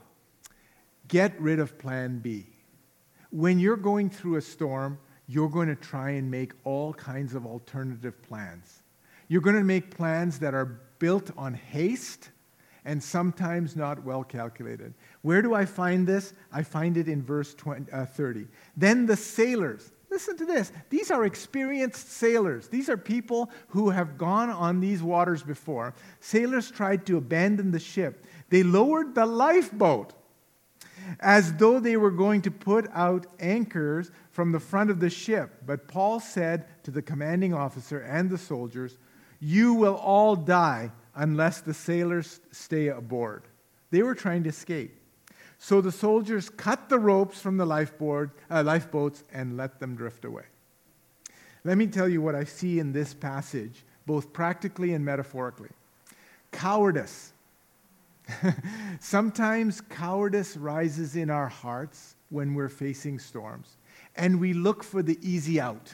Get rid of plan B. When you're going through a storm, you're going to try and make all kinds of alternative plans. You're going to make plans that are built on haste and sometimes not well calculated. Where do I find this? I find it in verse twenty, uh, thirty. Then the sailors, listen to this. These are experienced sailors. These are people who have gone on these waters before. Sailors tried to abandon the ship. They lowered the lifeboat as though they were going to put out anchors from the front of the ship. But Paul said to the commanding officer and the soldiers, "You will all die unless the sailors stay aboard." They were trying to escape. So the soldiers cut the ropes from the lifeboard, uh, lifeboats and let them drift away. Let me tell you what I see in this passage, both practically and metaphorically. Cowardice. Sometimes cowardice rises in our hearts when we're facing storms, and we look for the easy out.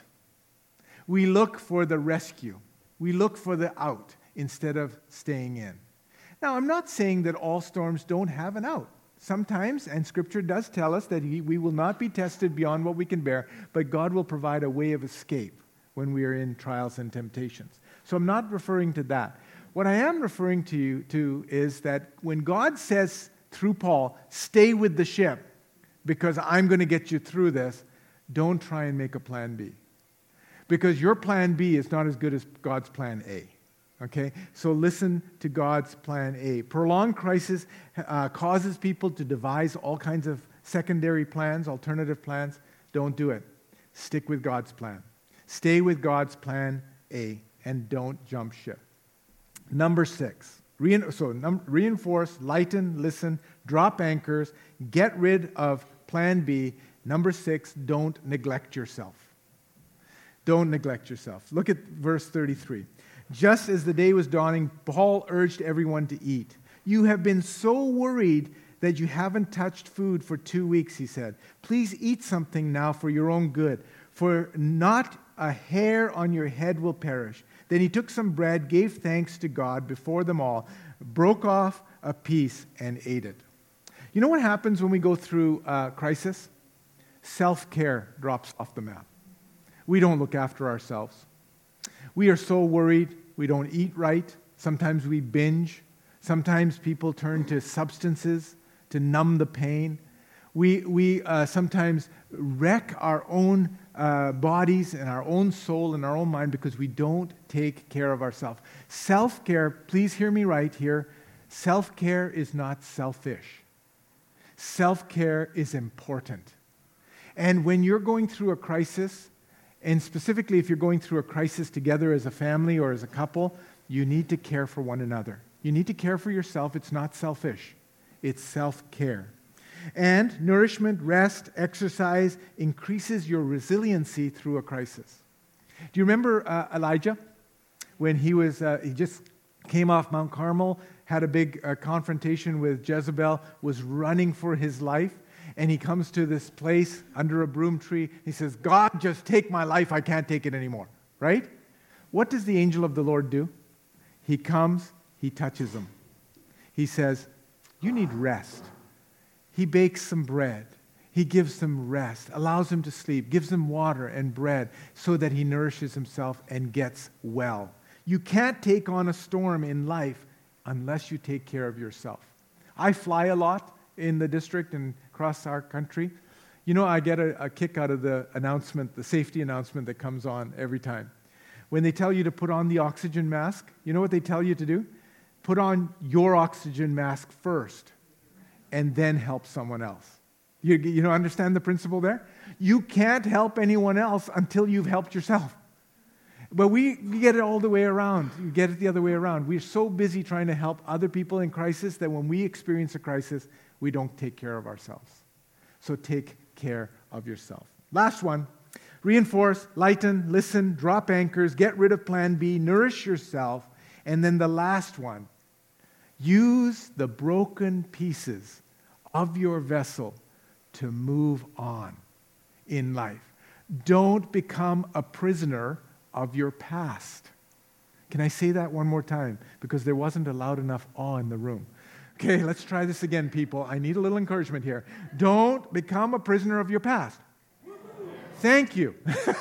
We look for the rescue. We look for the out instead of staying in. Now, I'm not saying that all storms don't have an out. Sometimes, and Scripture does tell us that he, we will not be tested beyond what we can bear, but God will provide a way of escape when we are in trials and temptations. So I'm not referring to that. What I am referring to you to is that when God says through Paul, stay with the ship because I'm going to get you through this, don't try and make a plan B. Because your plan B is not as good as God's plan A. Okay? So listen to God's plan A. Prolonged crisis uh, causes people to devise all kinds of secondary plans, alternative plans. Don't do it. Stick with God's plan. Stay with God's plan A and don't jump ship. Number six, rein, so num, reinforce, lighten, listen, drop anchors, get rid of plan B. Number six, don't neglect yourself. Don't neglect yourself. Look at verse thirty-three. Just as the day was dawning, Paul urged everyone to eat. You have been so worried that you haven't touched food for two weeks, he said. Please eat something now for your own good, for not a hair on your head will perish. Then he took some bread, gave thanks to God before them all, broke off a piece, and ate it. You know what happens when we go through a crisis? Self-care drops off the map. We don't look after ourselves. We are so worried. We don't eat right. Sometimes we binge. Sometimes people turn to substances to numb the pain. We, we uh, sometimes wreck our own uh, bodies and our own soul and our own mind because we don't take care of ourselves. Self-care, please hear me right here, self-care is not selfish. Self-care is important. And when you're going through a crisis, and specifically if you're going through a crisis together as a family or as a couple, you need to care for one another. You need to care for yourself. It's not selfish. It's self-care. And nourishment, rest, exercise increases your resiliency through a crisis. Do you remember uh, Elijah? when he was uh, he just came off Mount Carmel, had a big uh, confrontation with Jezebel, was running for his life, and he comes to this place under a broom tree. He says, God, just take my life. I can't take it anymore. Right? What does the angel of the Lord do? He comes, he touches him. He says, you need rest. He bakes some bread. He gives them rest, allows him to sleep, gives him water and bread so that he nourishes himself and gets well. You can't take on a storm in life unless you take care of yourself. I fly a lot in the district and across our country. You know, I get a, a kick out of the announcement, the safety announcement that comes on every time. When they tell you to put on the oxygen mask, you know what they tell you to do? Put on your oxygen mask first and then help someone else. You, you know, understand the principle there? You can't help anyone else until you've helped yourself. But we, we get it all the way around. You get it the other way around. We're so busy trying to help other people in crisis that when we experience a crisis, we don't take care of ourselves. So take care of yourself. Last one. Reinforce, lighten, listen, drop anchors, get rid of plan B, nourish yourself. And then the last one. Use the broken pieces of your vessel to move on in life. Don't become a prisoner of your past. Can I say that one more time? Because there wasn't a loud enough awe in the room. Okay, let's try this again, people. I need a little encouragement here. Don't become a prisoner of your past. Thank you.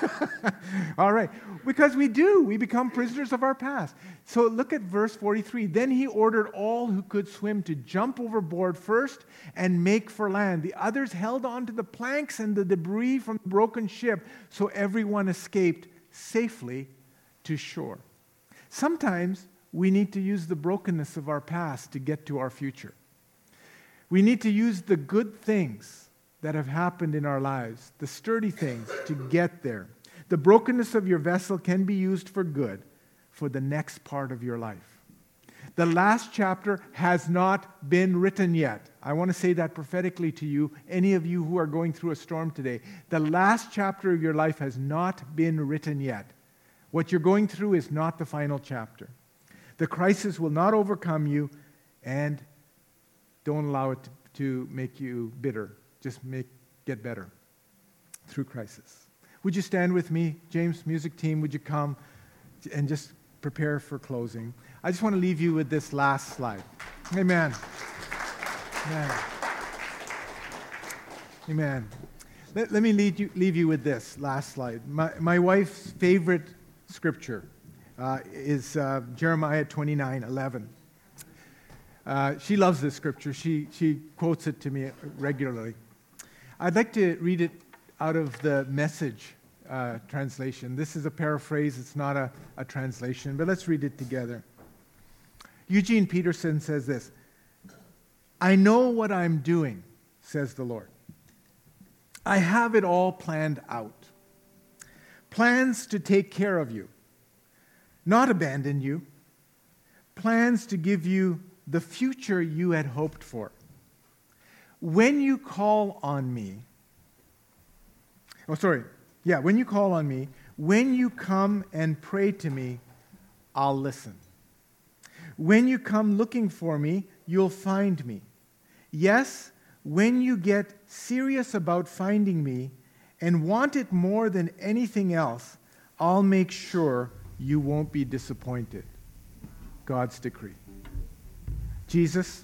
All right. Because we do. We become prisoners of our past. So look at verse forty-three. Then he ordered all who could swim to jump overboard first and make for land. The others held on to the planks and the debris from the broken ship, so everyone escaped safely to shore. Sometimes we need to use the brokenness of our past to get to our future. We need to use the good things that have happened in our lives, the sturdy things, to get there. The brokenness of your vessel can be used for good for the next part of your life. The last chapter has not been written yet. I want to say that prophetically to you, any of you who are going through a storm today. The last chapter of your life has not been written yet. What you're going through is not the final chapter. The crisis will not overcome you, and don't allow it to make you bitter. Just make get better through crisis. Would you stand with me? James, music team, would you come and just prepare for closing? I just want to leave you with this last slide. Amen. Amen. Amen. Let, let me lead you, leave you with this last slide. My, my wife's favorite scripture uh, is uh, Jeremiah twenty-nine eleven. Uh, she loves this scripture. She, she quotes it to me regularly. I'd like to read it out of the Message uh, translation. This is a paraphrase. It's not a, a translation, but let's read it together. Eugene Peterson says this, I know what I'm doing, says the Lord. I have it all planned out. Plans to take care of you, not abandon you. Plans to give you the future you had hoped for. When you call on me, oh, sorry, yeah, when you call on me, when you come and pray to me, I'll listen. When you come looking for me, you'll find me. Yes, when you get serious about finding me and want it more than anything else, I'll make sure you won't be disappointed. God's decree. Jesus,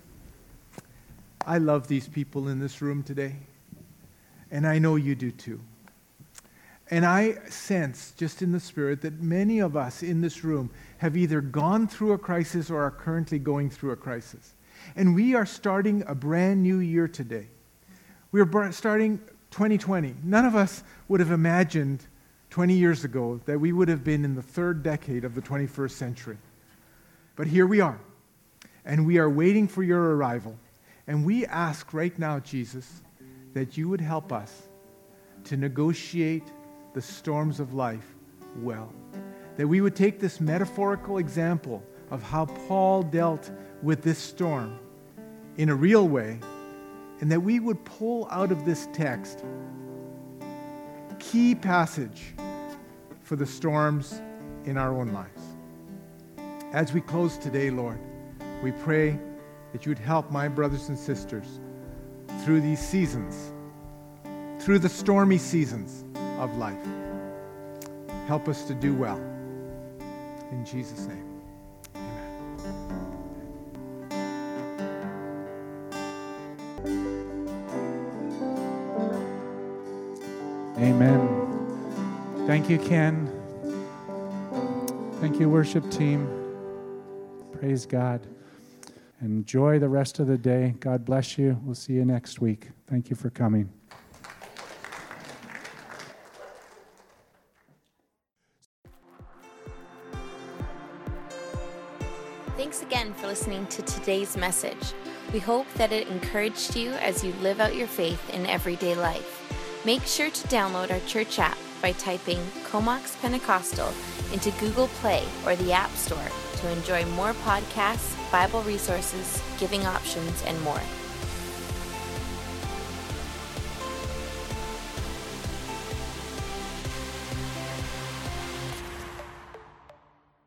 I love these people in this room today, and I know you do too. And I sense, just in the Spirit, that many of us in this room have either gone through a crisis or are currently going through a crisis. And we are starting a brand new year today. We're starting twenty twenty. None of us would have imagined twenty years ago that we would have been in the third decade of the twenty-first century. But here we are, and we are waiting for your arrival. And we ask right now, Jesus, that you would help us to negotiate the storms of life well. That we would take this metaphorical example of how Paul dealt with this storm in a real way, and that we would pull out of this text key passage for the storms in our own lives. As we close today, Lord, we pray that you'd help my brothers and sisters through these seasons, through the stormy seasons of life. Help us to do well. In Jesus' name. Amen. Thank you, Ken. Thank you, worship team. Praise God. Enjoy the rest of the day. God bless you. We'll see you next week. Thank you for coming. Thanks again for listening to today's message. We hope that it encouraged you as you live out your faith in everyday life. Make sure to download our church app by typing Comox Pentecostal into Google Play or the App Store to enjoy more podcasts, Bible resources, giving options, and more.